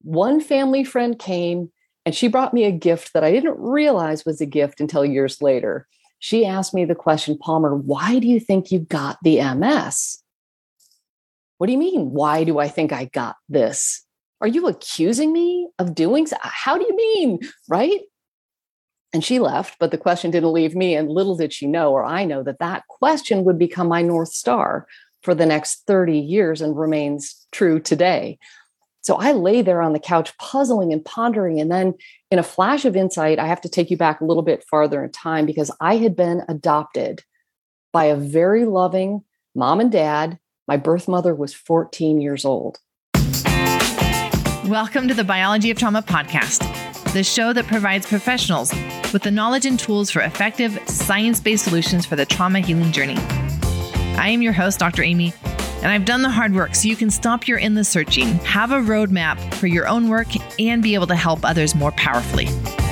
One family friend came and she brought me a gift that I didn't realize was a gift until years later. She asked me the question, Palmer, why do you think you got the MS? What do you mean? Why do I think I got this? Are you accusing me of doing so? How do you mean? Right? And she left, but the question didn't leave me. And little did she know, or I know, that that question would become my North Star for the next 30 years and remains true today. So I lay there on the couch, puzzling and pondering. And then in a flash of insight, I have to take you back a little bit farther in time, because I had been adopted by a very loving mom and dad. My birth mother was 14 years old. Welcome to the Biology of Trauma podcast, the show that provides professionals with the knowledge and tools for effective, science-based solutions for the trauma healing journey. I am your host, Dr. Amy, and I've done the hard work so you can stop your endless searching, have a roadmap for your own work, and be able to help others more powerfully.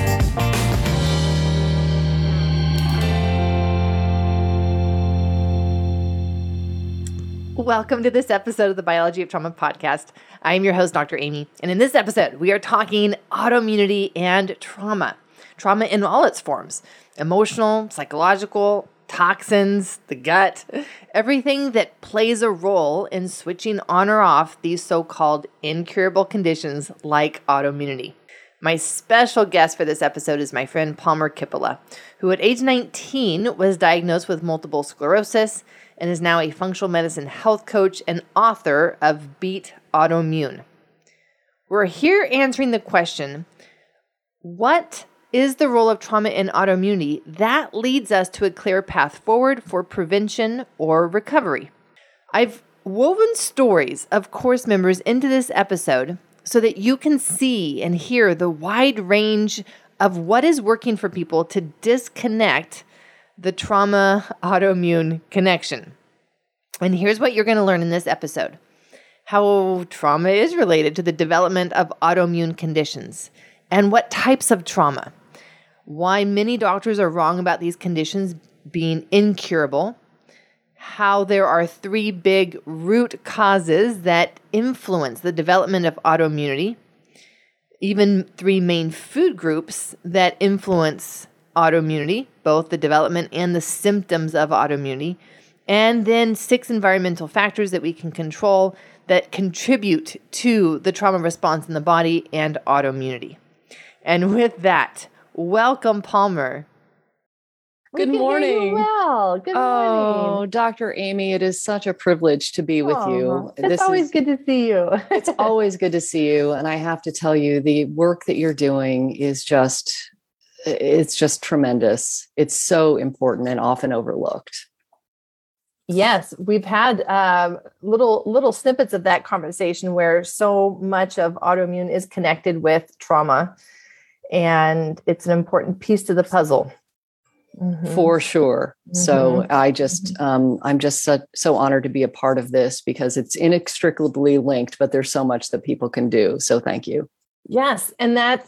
Welcome to this episode of the Biology of Trauma podcast. I am your host, Dr. Amy, and in this episode, we are talking autoimmunity and trauma. Trauma in all its forms: emotional, psychological, toxins, the gut, everything that plays a role in switching on or off these so-called incurable conditions like autoimmunity. My special guest for this episode is my friend Palmer Kippola, who at age 19 was diagnosed with multiple sclerosis and is now a functional medicine health coach and author of Beat Autoimmune. We're here answering the question, what is the role of trauma in autoimmunity? That leads us to a clear path forward for prevention or recovery. I've woven stories of course members into this episode so that you can see and hear the wide range of what is working for people to disconnect the trauma autoimmune connection. And here's what you're going to learn in this episode: how trauma is related to the development of autoimmune conditions and what types of trauma, why many doctors are wrong about these conditions being incurable, how there are 3 big root causes that influence the development of autoimmunity, even 3 main food groups that influence autoimmunity, both the development and the symptoms of autoimmunity, and then 6 environmental factors that we can control that contribute to the trauma response in the body and autoimmunity. And with that, welcome, Palmer. Good morning. Well, good morning. Oh, Dr. Amy, it is such a privilege to be with you. It's always good to see you. It's always good to see you. And I have to tell you, the work that you're doing is it's just tremendous. It's so important and often overlooked. Yes, we've had little snippets of that conversation where so much of autoimmune is connected with trauma, and it's an important piece to the puzzle. Mm-hmm. For sure. Mm-hmm. So I'm just so honored to be a part of this, because it's inextricably linked, but there's so much that people can do. So thank you. Yes. And that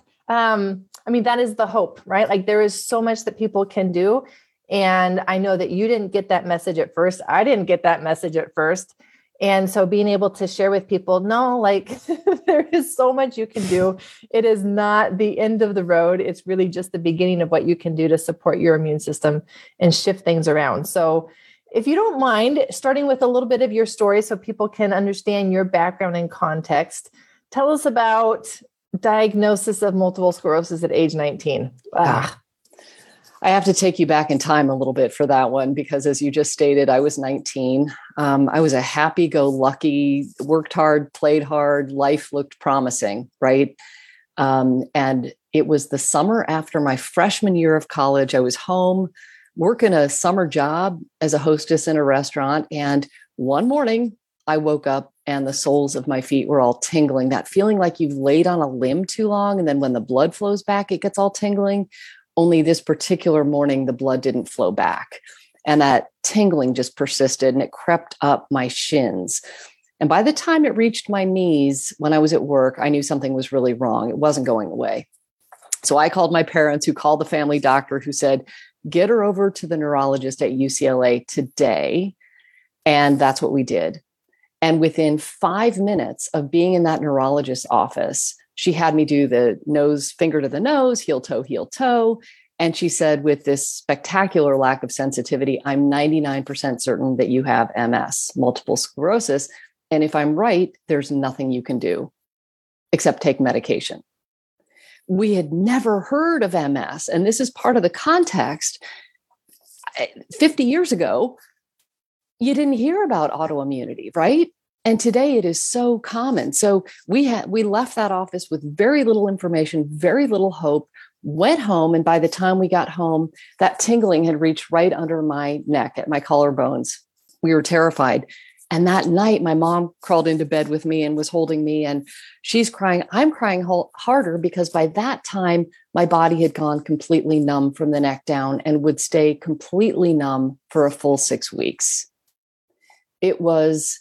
is the hope, right? Like, there is so much that people can do. And I know that you didn't get that message at first. I didn't get that message at first. And so being able to share with people, no, like there is so much you can do. It is not the end of the road. It's really just the beginning of what you can do to support your immune system and shift things around. So if you don't mind starting with a little bit of your story so people can understand your background and context, tell us about diagnosis of multiple sclerosis at age 19. I have to take you back in time a little bit for that one, because as you just stated, I was 19. I was a happy-go-lucky, worked hard, played hard, life looked promising, right? And it was the summer after my freshman year of college. I was home working a summer job as a hostess in a restaurant. And one morning I woke up and the soles of my feet were all tingling, that feeling like you've laid on a limb too long. And then when the blood flows back, it gets all tingling. Only this particular morning, the blood didn't flow back. And that tingling just persisted, and it crept up my shins. And by the time it reached my knees, when I was at work, I knew something was really wrong. It wasn't going away. So I called my parents, who called the family doctor, who said, get her over to the neurologist at UCLA today. And that's what we did. And within 5 minutes of being in that neurologist's office, she had me do the nose, finger to the nose, heel toe, heel toe. And she said, with this spectacular lack of sensitivity, I'm 99% certain that you have MS, multiple sclerosis. And if I'm right, there's nothing you can do except take medication. We had never heard of MS. And this is part of the context. 50 years ago, you didn't hear about autoimmunity, right? And today it is so common. So we left that office with very little information, very little hope, went home. And by the time we got home, that tingling had reached right under my neck at my collarbones. We were terrified. And that night, my mom crawled into bed with me and was holding me, and she's crying. I'm crying harder because by that time, my body had gone completely numb from the neck down and would stay completely numb for a full 6 weeks. It was,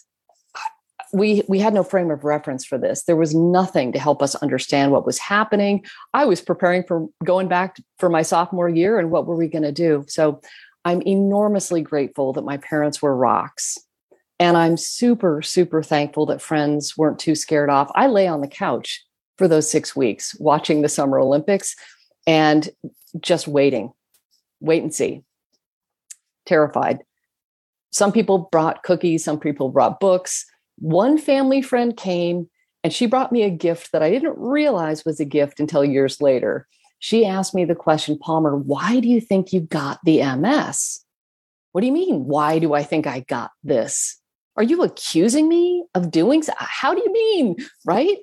we had no frame of reference for this. There was nothing to help us understand what was happening. I was preparing for going back for my sophomore year, and what were we going to do? So I'm enormously grateful that my parents were rocks. And I'm super, super thankful that friends weren't too scared off. I lay on the couch for those 6 weeks watching the Summer Olympics and just wait and see, terrified. Some people brought cookies, some people brought books. One family friend came and she brought me a gift that I didn't realize was a gift until years later. She asked me the question, Palmer, why do you think you got the MS? What do you mean? Why do I think I got this? Are you accusing me of doing so? How do you mean? Right?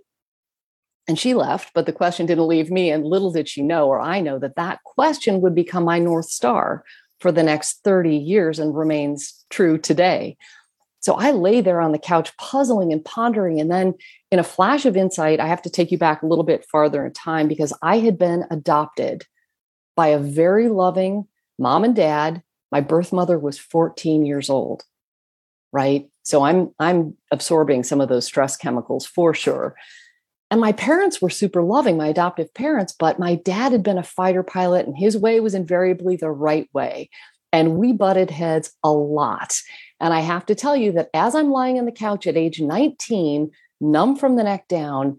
And she left, but the question didn't leave me. And little did she know, or I know, that that question would become my North Star for the next 30 years and remains true today. So I lay there on the couch puzzling and pondering. And then in a flash of insight, I have to take you back a little bit farther in time, because I had been adopted by a very loving mom and dad. My birth mother was 14 years old, right? So I'm absorbing some of those stress chemicals for sure. And my parents were super loving, my adoptive parents, but my dad had been a fighter pilot and his way was invariably the right way. And we butted heads a lot. And I have to tell you that as I'm lying on the couch at age 19, numb from the neck down,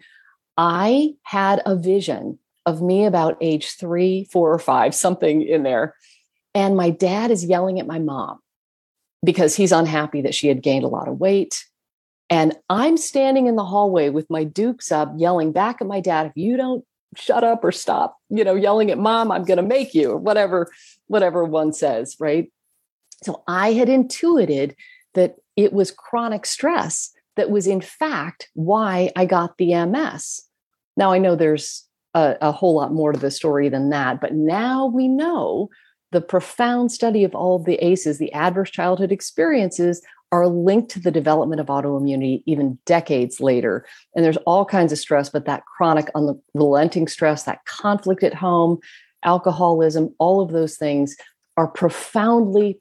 I had a vision of me about age 3, 4, or 5, something in there. And my dad is yelling at my mom because he's unhappy that she had gained a lot of weight. And I'm standing in the hallway with my dukes up, yelling back at my dad, if you don't shut up or stop, yelling at mom, I'm going to make you, or whatever one says, right? So I had intuited that it was chronic stress that was in fact why I got the MS. Now I know there's a whole lot more to the story than that, but now we know the profound study of all of the ACEs, the adverse childhood experiences, are linked to the development of autoimmunity even decades later. And there's all kinds of stress, but that chronic, unrelenting stress, that conflict at home, alcoholism, all of those things are profoundly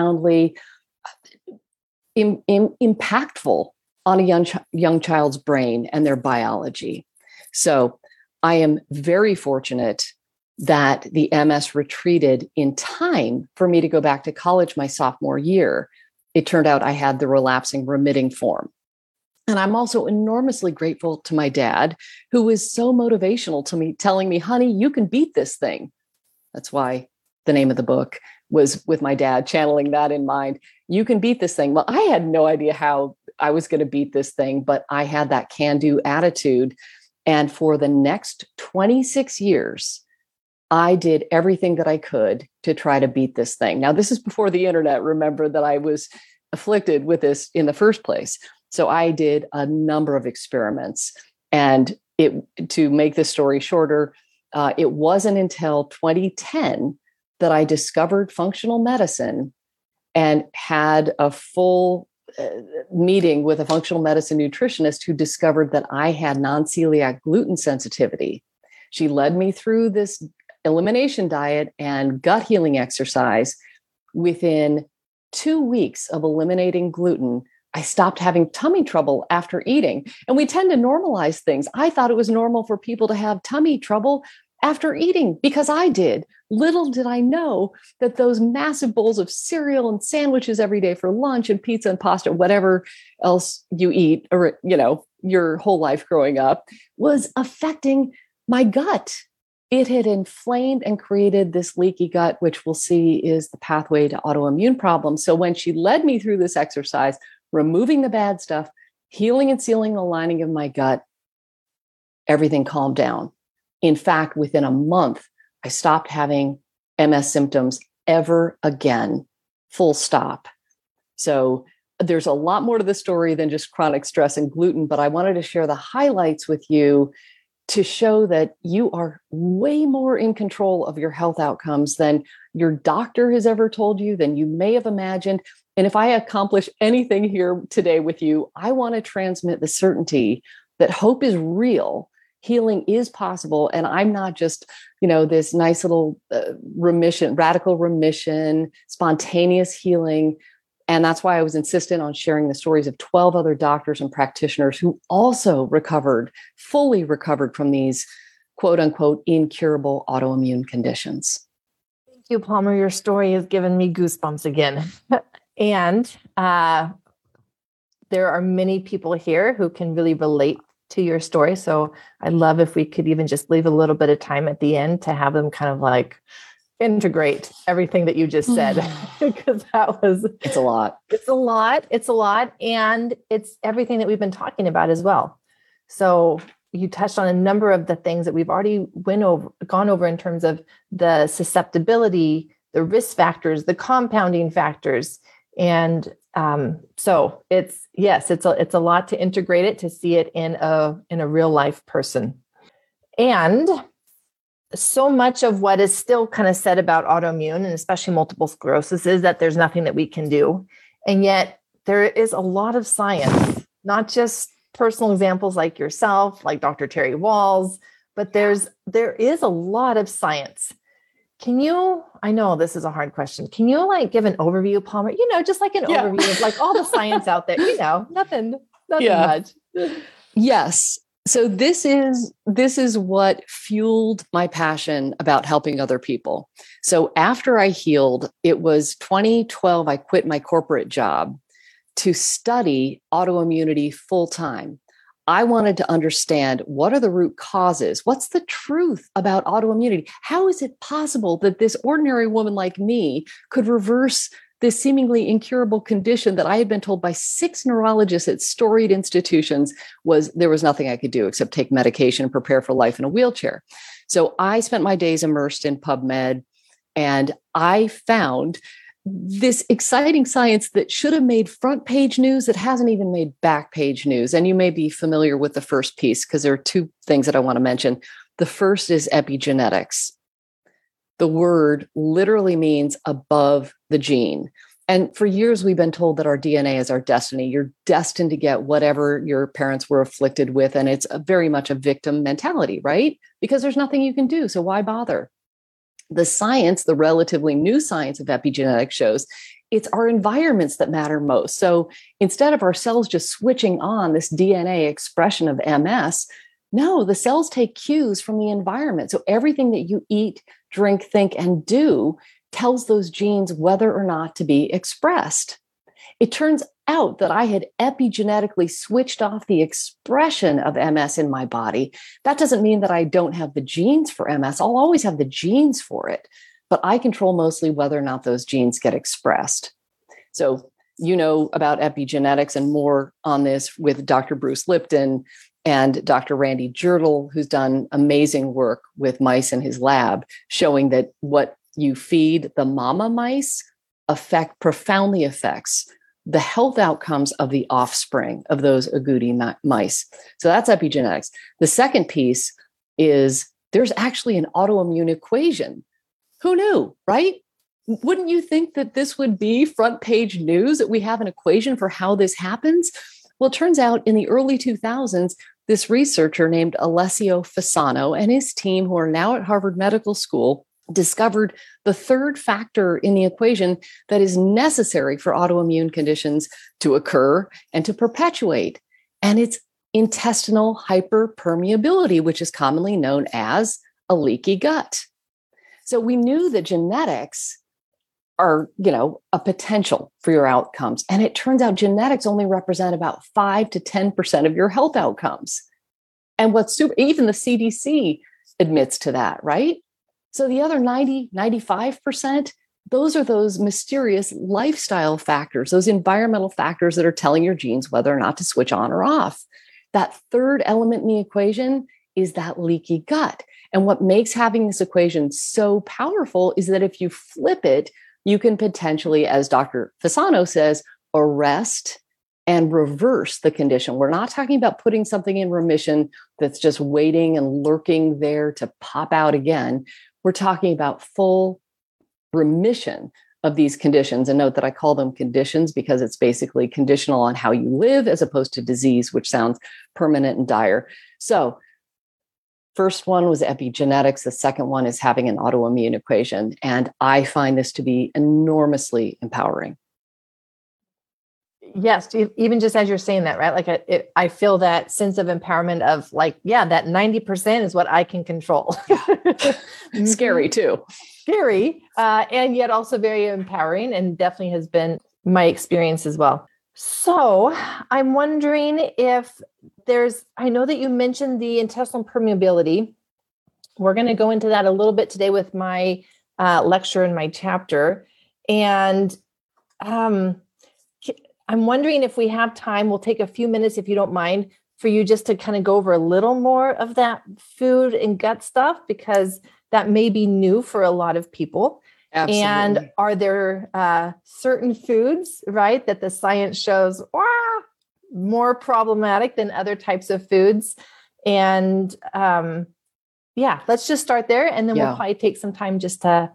impactful on a young child's brain and their biology. So I am very fortunate that the MS retreated in time for me to go back to college my sophomore year. It turned out I had the relapsing remitting form. And I'm also enormously grateful to my dad, who was so motivational to me, telling me, honey, you can beat this thing. That's why the name of the book was with my dad, channeling that in mind. You can beat this thing. Well, I had no idea how I was going to beat this thing, but I had that can-do attitude. And for the next 26 years, I did everything that I could to try to beat this thing. Now, this is before the internet. Remember that I was afflicted with this in the first place. So I did a number of experiments. And to make the story shorter, it wasn't until 2010 that I discovered functional medicine and had a full meeting with a functional medicine nutritionist who discovered that I had non-celiac gluten sensitivity. She led me through this elimination diet and gut healing exercise. Within 2 weeks of eliminating gluten, I stopped having tummy trouble after eating. And we tend to normalize things. I thought it was normal for people to have tummy trouble after eating because I did. Little did I know that those massive bowls of cereal and sandwiches every day for lunch and pizza and pasta, whatever else you eat, or, your whole life growing up, was affecting my gut. It had inflamed and created this leaky gut, which we'll see is the pathway to autoimmune problems. So when she led me through this exercise, removing the bad stuff, healing and sealing the lining of my gut, everything calmed down. In fact, within a month, I stopped having MS symptoms ever again, full stop. So there's a lot more to the story than just chronic stress and gluten, but I wanted to share the highlights with you to show that you are way more in control of your health outcomes than your doctor has ever told you, than you may have imagined. And if I accomplish anything here today with you, I want to transmit the certainty that hope is real, healing is possible, and I'm not just, this nice little remission, radical remission, spontaneous healing. And that's why I was insistent on sharing the stories of 12 other doctors and practitioners who also fully recovered from these quote unquote incurable autoimmune conditions. Thank you, Palmer. Your story has given me goosebumps again. And there are many people here who can really relate to your story. So I'd love if we could even just leave a little bit of time at the end to have them kind of like integrate everything that you just said, because it's a lot. It's a lot. And it's everything that we've been talking about as well. So you touched on a number of the things that we've already gone over in terms of the susceptibility, the risk factors, the compounding factors. And so it's a lot to integrate it, to see it in a real life person. And so much of what is still kind of said about autoimmune and especially multiple sclerosis is that there's nothing that we can do. And yet there is a lot of science, not just personal examples like yourself, like Dr. Terry Walls, but there is a lot of science. I know this is a hard question. Can you give an overview, Palmer? Just like an overview of like all the science out there, nothing much. Yes. So this is what fueled my passion about helping other people. So after I healed, it was 2012, I quit my corporate job to study autoimmunity full time. I wanted to understand, what are the root causes? What's the truth about autoimmunity? How is it possible that this ordinary woman like me could reverse this seemingly incurable condition that I had been told by 6 neurologists at storied institutions there was nothing I could do except take medication and prepare for life in a wheelchair. So I spent my days immersed in PubMed, and I found this exciting science that should have made front page news that hasn't even made back page news. And you may be familiar with the first piece, because there are 2 things that I want to mention. The first is epigenetics. The word literally means above the gene. And for years, we've been told that our DNA is our destiny. You're destined to get whatever your parents were afflicted with. And it's very much a victim mentality, right? Because there's nothing you can do. So why bother? The science, the relatively new science of epigenetics, shows it's our environments that matter most. So instead of our cells just switching on this DNA expression of MS, no, the cells take cues from the environment. So everything that you eat, drink, think, and do tells those genes whether or not to be expressed. It turns out that I had epigenetically switched off the expression of MS in my body. That doesn't mean that I don't have the genes for MS. I'll always have the genes for it, but I control mostly whether or not those genes get expressed. So you know about epigenetics and more on this with Dr. Bruce Lipton and Dr. Randy Jirtle, who's done amazing work with mice in his lab, showing that what you feed the mama mice profoundly affects the health outcomes of the offspring of those agouti mice. So that's epigenetics. The second piece is there's actually an autoimmune equation. Who knew, right? Wouldn't you think that this would be front page news, that we have an equation for how this happens? Well, it turns out in the early 2000s, this researcher named Alessio Fasano and his team, who are now at Harvard Medical School, discovered the third factor in the equation that is necessary for autoimmune conditions to occur and to perpetuate. And it's intestinal hyperpermeability, which is commonly known as a leaky gut. So we knew that genetics are, a potential for your outcomes. And it turns out genetics only represent about 5 to 10% of your health outcomes. And even the CDC admits to that, right? So the other 90, 95%, those are those mysterious lifestyle factors, those environmental factors that are telling your genes whether or not to switch on or off. That third element in the equation is that leaky gut. And what makes having this equation so powerful is that if you flip it, you can potentially, as Dr. Fasano says, arrest and reverse the condition. We're not talking about putting something in remission that's just waiting and lurking there to pop out again. We're talking about full remission of these conditions. And note that I call them conditions because it's basically conditional on how you live as opposed to disease, which sounds permanent and dire. So first one was epigenetics. The second one is having an autoimmune equation. And I find this to be enormously empowering. Yes, even just as you're saying that, right? Like I feel that sense of empowerment of like, yeah, that 90% is what I can control. Scary too. Scary, and yet also very empowering, and definitely has been my experience as well. So I'm wondering if I know that you mentioned the intestinal permeability. We're going to go into that a little bit today with my lecture in my chapter. And I'm wondering if we have time, we'll take a few minutes, if you don't mind, for you just to kind of go over a little more of that food and gut stuff, because that may be new for a lot of people. Absolutely. And are there certain foods, right, that the science shows more problematic than other types of foods? And let's just start there. And then we'll probably take some time just to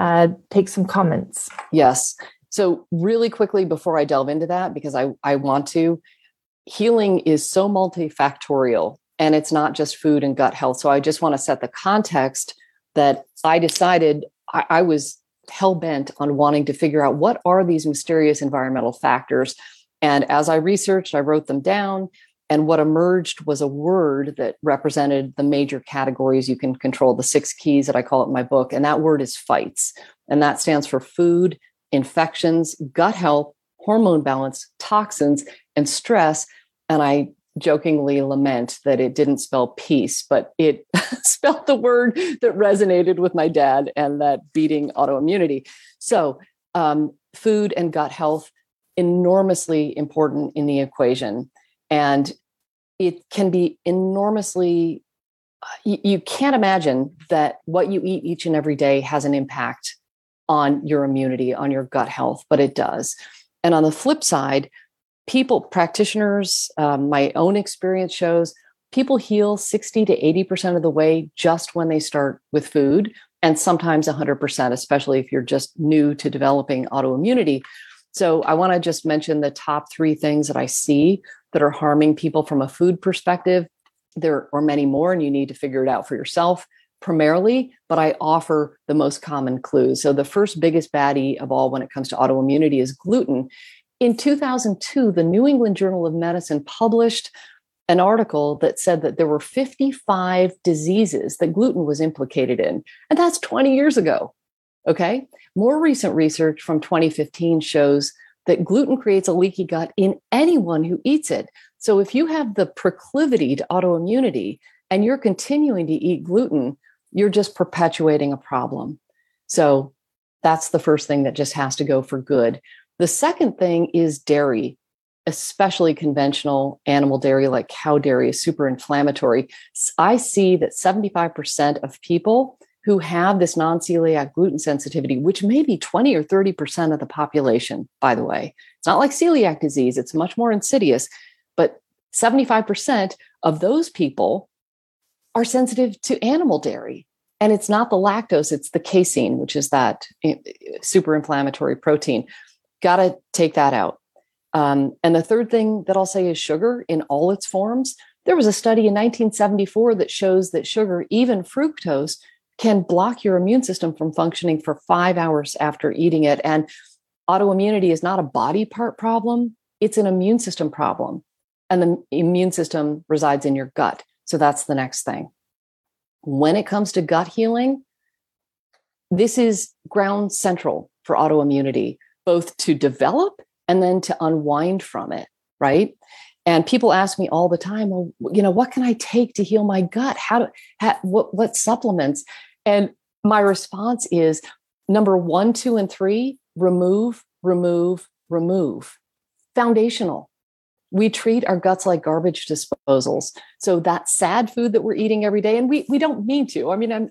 take some comments. Yes. So really quickly before I delve into that, because I want to, healing is so multifactorial and it's not just food and gut health. So I just want to set the context that I decided I was hell-bent on wanting to figure out what are these mysterious environmental factors. And as I researched, I wrote them down. And what emerged was a word that represented the major categories you can control, the 6 keys that I call it in my book. And that word is fights. And that stands for food, infections, gut health, hormone balance, toxins, and stress. And I jokingly lament that it didn't spell peace, but it spelled the word that resonated with my dad and that beating autoimmunity. So food and gut health, enormously important in the equation. And it can be enormously, you can't imagine that what you eat each and every day has an impact on your immunity, on your gut health, but it does. And on the flip side, practitioners, my own experience shows people heal 60 to 80% of the way just when they start with food, and sometimes 100%, especially if you're just new to developing autoimmunity. So I want to just mention the top 3 things that I see that are harming people from a food perspective. There are many more, and you need to figure it out for yourself primarily, but I offer the most common clues. So the first biggest baddie of all when it comes to autoimmunity is gluten. In 2002, the New England Journal of Medicine published an article that said that there were 55 diseases that gluten was implicated in. And that's 20 years ago. Okay. More recent research from 2015 shows that gluten creates a leaky gut in anyone who eats it. So if you have the proclivity to autoimmunity and you're continuing to eat gluten, you're just perpetuating a problem. So that's the first thing that just has to go for good. The second thing is dairy, especially conventional animal dairy like cow dairy is super inflammatory. I see that 75% of people who have this non-celiac gluten sensitivity, which may be 20 or 30% of the population, by the way. It's not like celiac disease. It's much more insidious. But 75% of those people are sensitive to animal dairy. And it's not the lactose, it's the casein, which is that super inflammatory protein. Got to take that out. And the third thing that I'll say is sugar in all its forms. There was a study in 1974 that shows that sugar, even fructose, can block your immune system from functioning for 5 hours after eating it. And autoimmunity is not a body part problem. It's an immune system problem. And the immune system resides in your gut. So that's the next thing. When it comes to gut healing, this is ground central for autoimmunity, both to develop and then to unwind from it, right? And people ask me all the time, well, what can I take to heal my gut? What supplements? And my response is number 1, 2, and 3, remove, remove, remove. Foundational. We treat our guts like garbage disposals. So that sad food that we're eating every day, and we don't mean to. I mean,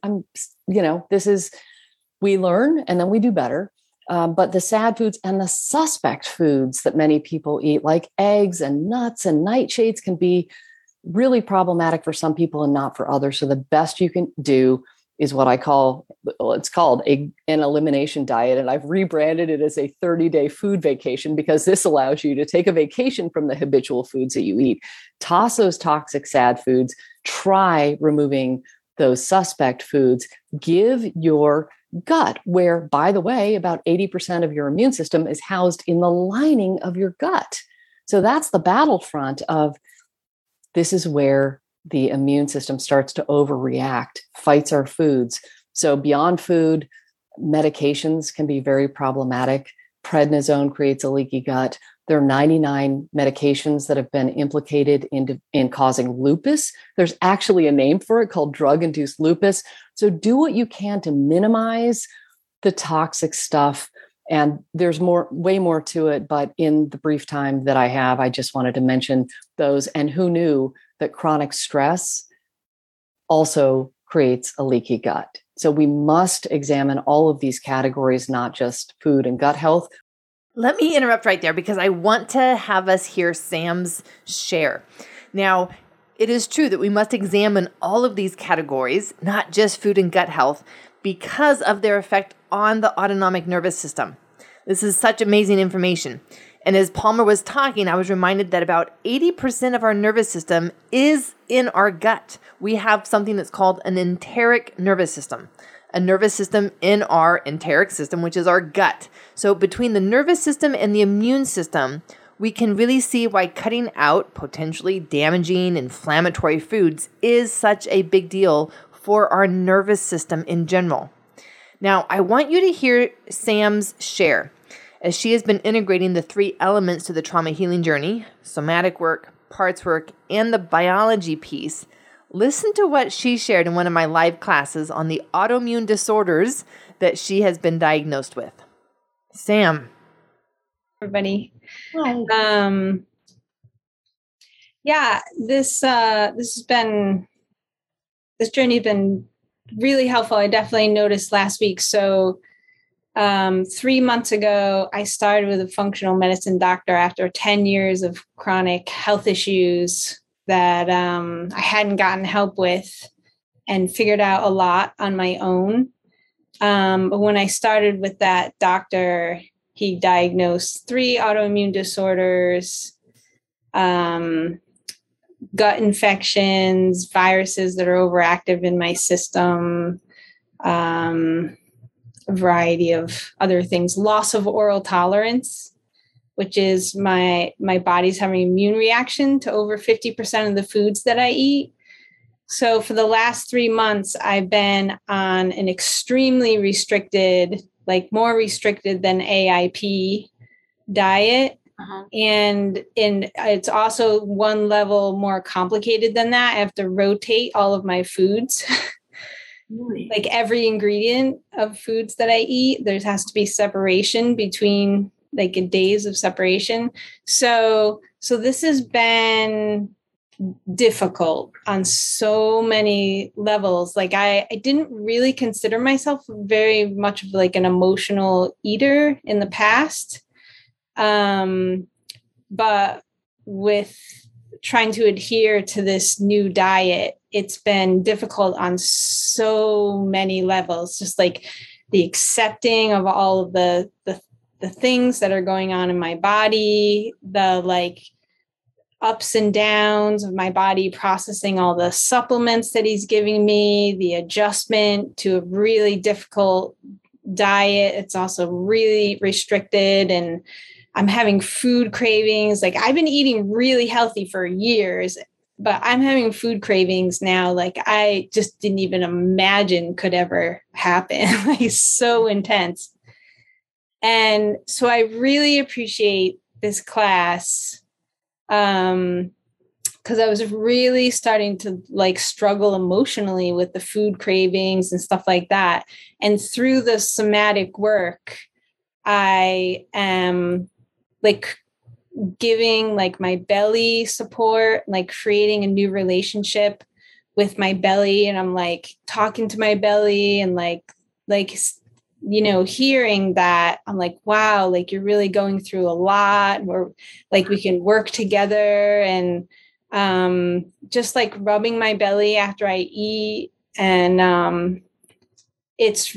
we learn and then we do better. But the sad foods and the suspect foods that many people eat, like eggs and nuts and nightshades, can be really problematic for some people and not for others. So the best you can do is what I call, it's called an elimination diet. And I've rebranded it as a 30-day food vacation, because this allows you to take a vacation from the habitual foods that you eat, toss those toxic sad foods, try removing those suspect foods, give your gut, where, by the way, about 80% of your immune system is housed in the lining of your gut. So that's the battlefront of, this is where the immune system starts to overreact, fights our foods. So beyond food, medications can be very problematic. Prednisone creates a leaky gut. There are 99 medications that have been implicated in causing lupus. There's actually a name for it called drug-induced lupus. So do what you can to minimize the toxic stuff. And there's way more to it. But in the brief time that I have, I just wanted to mention those. And who knew that chronic stress also creates a leaky gut? So we must examine all of these categories, not just food and gut health. Let me interrupt right there, because I want to have us hear Sam's share. Now, it is true that we must examine all of these categories, not just food and gut health, because of their effect on the autonomic nervous system. This is such amazing information. And as Palmer was talking, I was reminded that about 80% of our nervous system is in our gut. We have something that's called an enteric nervous system, a nervous system in our enteric system, which is our gut. So between the nervous system and the immune system, we can really see why cutting out potentially damaging inflammatory foods is such a big deal for our nervous system in general. Now, I want you to hear Sam's share, as she has been integrating the 3 elements to the trauma healing journey: somatic work, parts work, and the biology piece. Listen to what she shared in one of my live classes on the autoimmune disorders that she has been diagnosed with. Sam. Everybody. Hi. Yeah, this journey has been really helpful. I definitely noticed last week. So 3 months ago, I started with a functional medicine doctor after 10 years of chronic health issues that I hadn't gotten help with, and figured out a lot on my own. But when I started with that doctor, he diagnosed 3 autoimmune disorders, gut infections, viruses that are overactive in my system, a variety of other things, loss of oral tolerance, which is my body's having an immune reaction to over 50% of the foods that I eat. So for the last 3 months, I've been on an extremely restricted, like more restricted than AIP diet. Uh-huh. And it's also one level more complicated than that. I have to rotate all of my foods. Really? Like every ingredient of foods that I eat, there has to be separation between like days of separation. So this has been difficult on so many levels. Like I didn't really consider myself very much of like an emotional eater in the past. But with trying to adhere to this new diet, it's been difficult on so many levels, just like the accepting of all of the things that are going on in my body, the like ups and downs of my body processing all the supplements that he's giving me, the adjustment to a really difficult diet. It's also really restricted, and I'm having food cravings. Like I've been eating really healthy for years, but I'm having food cravings now. Like I just didn't even imagine could ever happen. Like so intense. And so I really appreciate this class, because I was really starting to like struggle emotionally with the food cravings and stuff like that. And through the somatic work, I am like giving like my belly support, like creating a new relationship with my belly. And I'm like talking to my belly and hearing that, I'm like, wow, like you're really going through a lot. We're like, we can work together. And just like rubbing my belly after I eat. And it's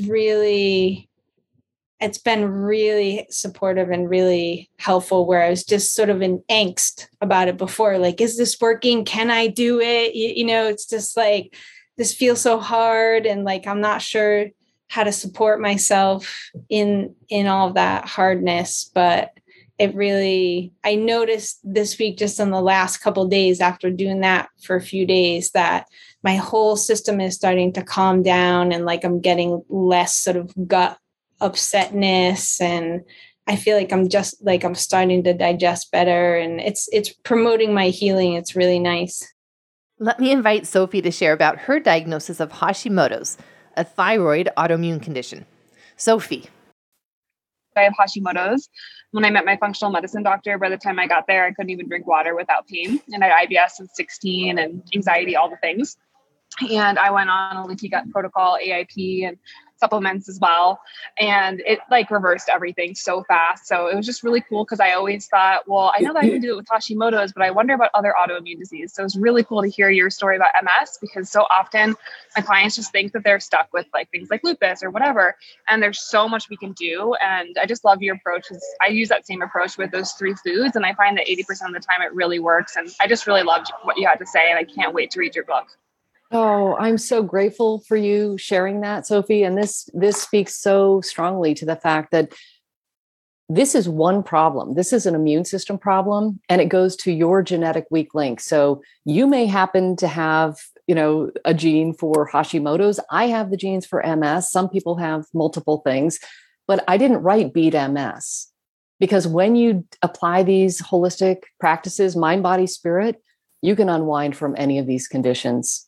been really supportive and really helpful, where I was just sort of in angst about it before. Like, is this working? Can I do it? It's just like, this feels so hard. And like, I'm not sure how to support myself in all of that hardness. But I noticed this week, just in the last couple of days after doing that for a few days, that my whole system is starting to calm down, and like, I'm getting less sort of gut upsetness, and I feel like I'm starting to digest better, and it's promoting my healing. It's really nice. Let me invite Sophie to share about her diagnosis of Hashimoto's, a thyroid autoimmune condition. Sophie. I have Hashimoto's. When I met my functional medicine doctor, by the time I got there, I couldn't even drink water without pain. And I had IBS since 16 and anxiety, all the things. And I went on a leaky gut protocol, AIP, and supplements as well. And it like reversed everything so fast. So it was just really cool, because I always thought, well, I know that I can do it with Hashimoto's, but I wonder about other autoimmune disease. So it was really cool to hear your story about MS, because so often my clients just think that they're stuck with like things like lupus or whatever. And there's so much we can do. And I just love your approach. I use that same approach with those 3 foods. And I find that 80% of the time it really works. And I just really loved what you had to say. And I can't wait to read your book. Oh, I'm so grateful for you sharing that, Sophie. And this speaks so strongly to the fact that this is one problem. This is an immune system problem, and it goes to your genetic weak link. So you may happen to have, a gene for Hashimoto's. I have the genes for MS. Some people have multiple things, but I didn't write Beat MS, because when you apply these holistic practices, mind, body, spirit, you can unwind from any of these conditions.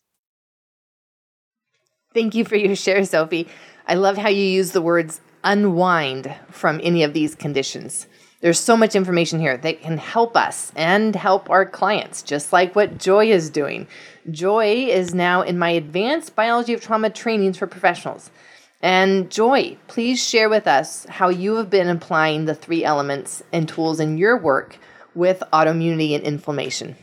Thank you for your share, Sophie. I love how you use the words unwind from any of these conditions. There's so much information here that can help us and help our clients, just like what Joy is doing. Joy is now in my advanced biology of trauma trainings for professionals. And Joy, please share with us how you have been applying the 3 elements and tools in your work with autoimmunity and inflammation.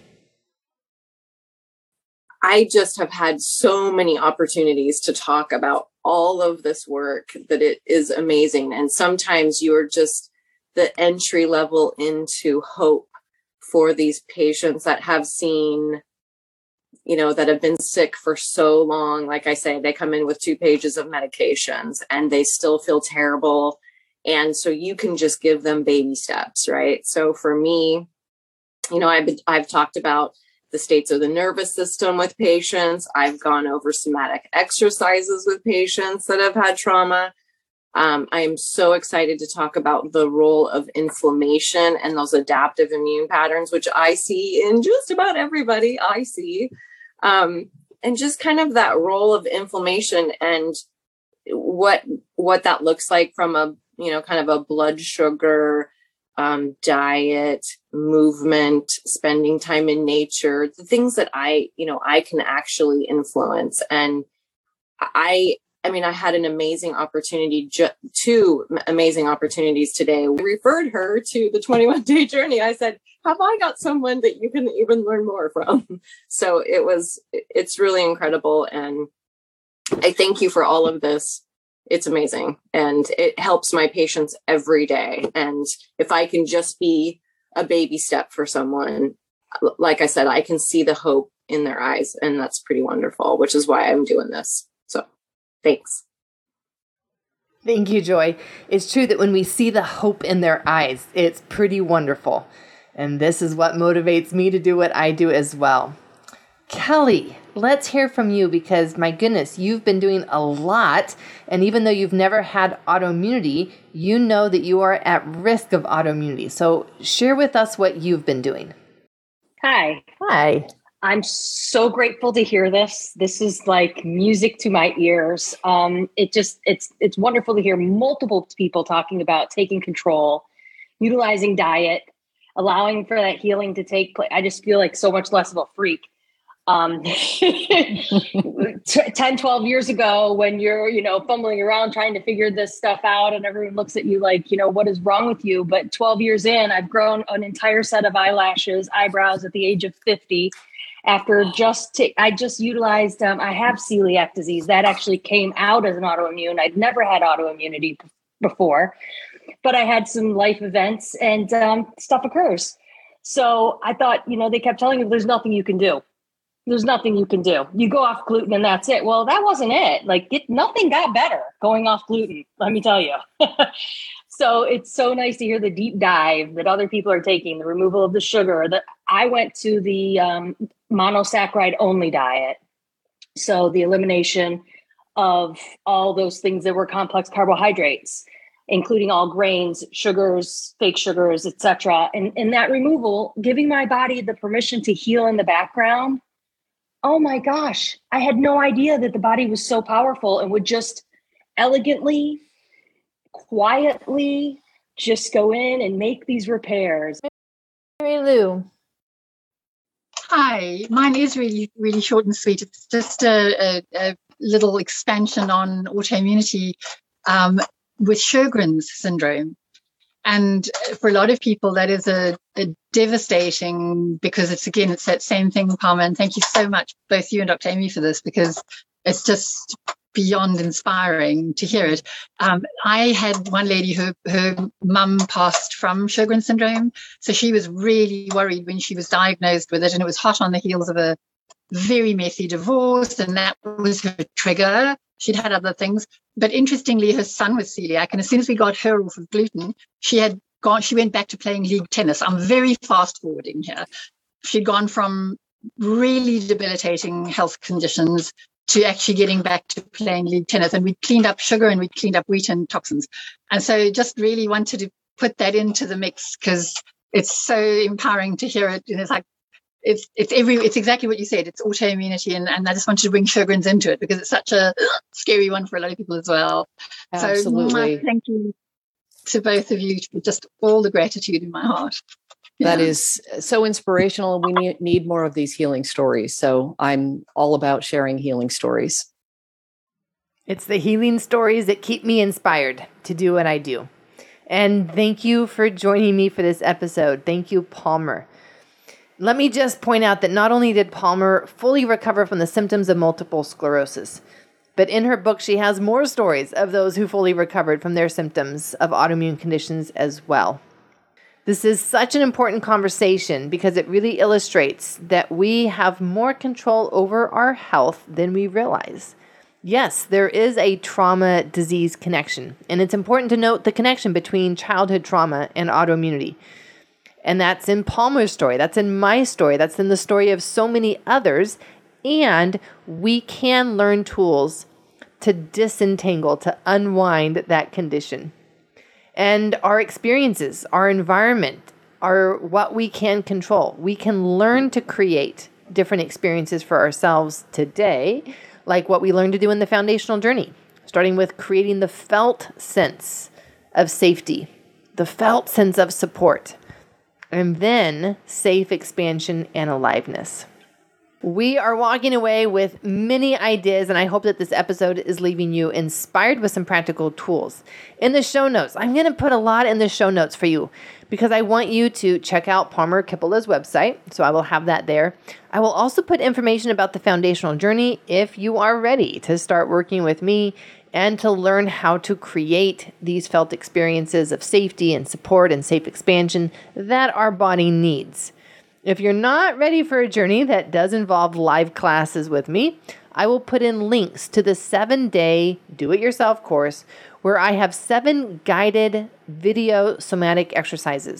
I just have had so many opportunities to talk about all of this work that it is amazing. And sometimes you're just the entry level into hope for these patients that have seen, that have been sick for so long. Like I say, they come in with 2 pages of medications and they still feel terrible. And so you can just give them baby steps, right? So for me, I've talked about the states of the nervous system with patients. I've gone over somatic exercises with patients that have had trauma. I am so excited to talk about the role of inflammation and those adaptive immune patterns, which I see in just about everybody I see. And just kind of that role of inflammation and what that looks like from a, kind of a blood sugar, diet, movement, spending time in nature, the things that I can actually influence. And I had an amazing opportunity, 2 amazing opportunities today. We referred her to the 21-day journey. I said, have I got someone that you can even learn more from? So it's really incredible. And I thank you for all of this. It's amazing. And it helps my patients every day. And if I can just be a baby step for someone, like I said, I can see the hope in their eyes. And that's pretty wonderful, which is why I'm doing this. So thanks. Thank you, Joy. It's true that when we see the hope in their eyes, it's pretty wonderful. And this is what motivates me to do what I do as well. Kelly, let's hear from you because, my goodness, you've been doing a lot. And even though you've never had autoimmunity, you know that you are at risk of autoimmunity. So share with us what you've been doing. Hi. Hi. I'm so grateful to hear this. This is like music to my ears. It's wonderful to hear multiple people talking about taking control, utilizing diet, allowing for that healing to take place. I just feel like so much less of a freak. 10, 12 years ago when you're, fumbling around trying to figure this stuff out and everyone looks at you like, what is wrong with you? But 12 years in, I've grown an entire set of eyelashes, eyebrows at the age of 50. After I just utilized, I have celiac disease that actually came out as an autoimmune. I'd never had autoimmunity before, but I had some life events and stuff occurs. So I thought, they kept telling me there's nothing you can do. There's nothing you can do. You go off gluten and that's it. Well, that wasn't it. Nothing got better going off gluten, let me tell you. So it's so nice to hear the deep dive that other people are taking, the removal of the sugar. That I went to the monosaccharide only diet. So the elimination of all those things that were complex carbohydrates, including all grains, sugars, fake sugars, etc. And that removal, giving my body the permission to heal in the background. Oh my gosh, I had no idea that the body was so powerful and would just elegantly, quietly just go in and make these repairs. Mary Lou. Hi, mine is really, really short and sweet. It's just a little expansion on autoimmunity with Sjogren's syndrome. And for a lot of people, that is a devastating, because it's that same thing, Palmer. And thank you so much, both you and Dr. Amy, for this, because it's just beyond inspiring to hear it. I had one lady who her mum passed from Sjogren's syndrome. So she was really worried when she was diagnosed with it. And it was hot on the heels of a very messy divorce. And that was her trigger. She'd had other things. But interestingly, her son was celiac. And as soon as we got her off of gluten, she went back to playing league tennis. I'm very fast forwarding here. She'd gone from really debilitating health conditions to actually getting back to playing league tennis. And we'd cleaned up sugar and we'd cleaned up wheat and toxins. And so just really wanted to put that into the mix because it's so empowering to hear it. And it's like, it's exactly what you said. It's autoimmunity. And I just wanted to bring Sjogren's into it because it's such a scary one for a lot of people as well. Absolutely. So thank you to both of you for just all the gratitude in my heart. That is so inspirational. We need more of these healing stories. So I'm all about sharing healing stories. It's the healing stories that keep me inspired to do what I do. And thank you for joining me for this episode. Thank you, Palmer. Let me just point out that not only did Palmer fully recover from the symptoms of multiple sclerosis, but in her book, she has more stories of those who fully recovered from their symptoms of autoimmune conditions as well. This is such an important conversation because it really illustrates that we have more control over our health than we realize. Yes, there is a trauma-disease connection, and it's important to note the connection between childhood trauma and autoimmunity. And that's in Palmer's story. That's in my story. That's in the story of so many others. And we can learn tools to disentangle, to unwind that condition. And our experiences, our environment, are what we can control. We can learn to create different experiences for ourselves today, like what we learned to do in the foundational journey, starting with creating the felt sense of safety, the felt sense of support, and then safe expansion and aliveness. We are walking away with many ideas, and I hope that this episode is leaving you inspired with some practical tools. In the show notes, I'm going to put a lot in the show notes for you because I want you to check out Palmer Kippela's website, so I will have that there. I will also put information about the foundational journey if you are ready to start working with me and to learn how to create these felt experiences of safety and support and safe expansion that our body needs. If you're not ready for a journey that does involve live classes with me, I will put in links to the 7-day do-it-yourself course where I have 7 guided video somatic exercises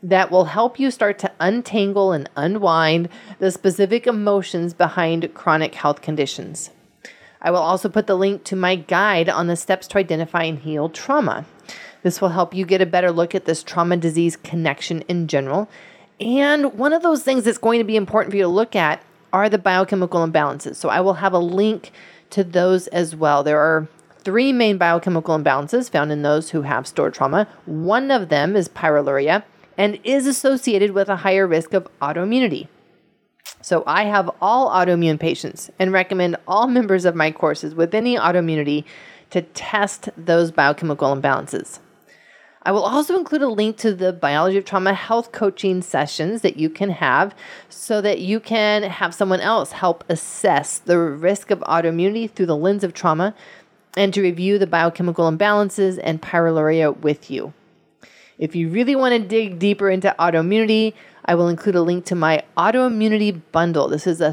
that will help you start to untangle and unwind the specific emotions behind chronic health conditions. I will also put the link to my guide on the steps to identify and heal trauma. This will help you get a better look at this trauma disease connection in general. And one of those things that's going to be important for you to look at are the biochemical imbalances. So I will have a link to those as well. There are 3 main biochemical imbalances found in those who have stored trauma. One of them is pyroluria and is associated with a higher risk of autoimmunity. So I have all autoimmune patients and recommend all members of my courses with any autoimmunity to test those biochemical imbalances. I will also include a link to the Biology of Trauma health coaching sessions that you can have so that you can have someone else help assess the risk of autoimmunity through the lens of trauma and to review the biochemical imbalances and pyroluria with you. If you really want to dig deeper into autoimmunity, I will include a link to my autoimmunity bundle. This is a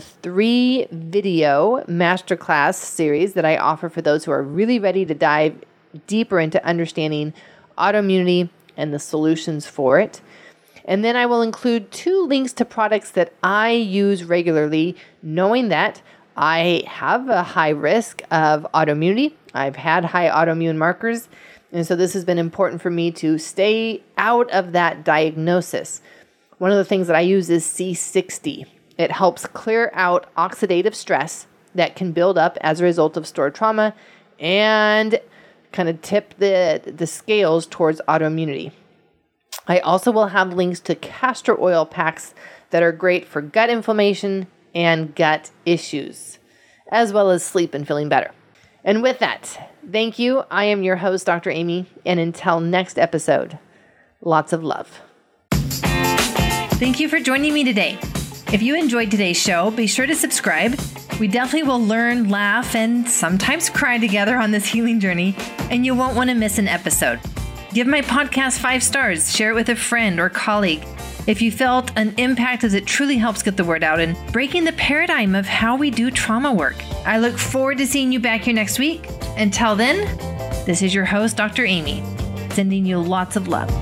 3-video masterclass series that I offer for those who are really ready to dive deeper into understanding autoimmunity and the solutions for it. And then I will include 2 links to products that I use regularly, knowing that I have a high risk of autoimmunity. I've had high autoimmune markers. And so this has been important for me to stay out of that diagnosis. One of the things that I use is C60. It helps clear out oxidative stress that can build up as a result of stored trauma and kind of tip the scales towards autoimmunity. I also will have links to castor oil packs that are great for gut inflammation and gut issues, as well as sleep and feeling better. And with that, thank you. I am your host, Dr. Amy, and until next episode, lots of love. Thank you for joining me today. If you enjoyed today's show, be sure to subscribe. We definitely will learn, laugh, and sometimes cry together on this healing journey, and you won't want to miss an episode. Give my podcast 5 stars, share it with a friend or colleague. If you felt an impact, as it truly helps get the word out and breaking the paradigm of how we do trauma work. I look forward to seeing you back here next week. Until then, this is your host, Dr. Amy, sending you lots of love.